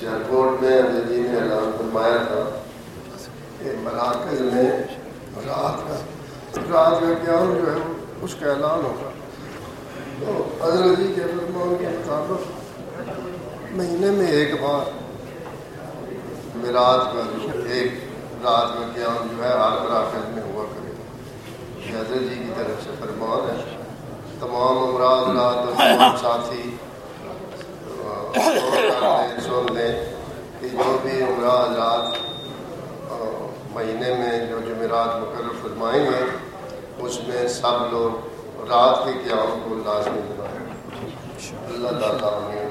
Airport में अजय जी ने ऐलान फरमाया था कि मराकज़ में रात का क़याम जो है उसका ऐलान होगा। तो हज़रत जी के फरमान के मुताबिक महीने में एक बार मिराज का जो एक रात का क़याम जो है हर मराकज़ में हुआ करेगा। हज़रत जी की तरफ से फरमान है। तमाम अमराज रात और साथी सुन लें कि जो भी अमराज रात महीने में जो जुमेरात मुकर्रर फरमाएंगे उसमें सब लोग रात के क़याम को लाज़मी बनाएं। अल्लाह ताला हमें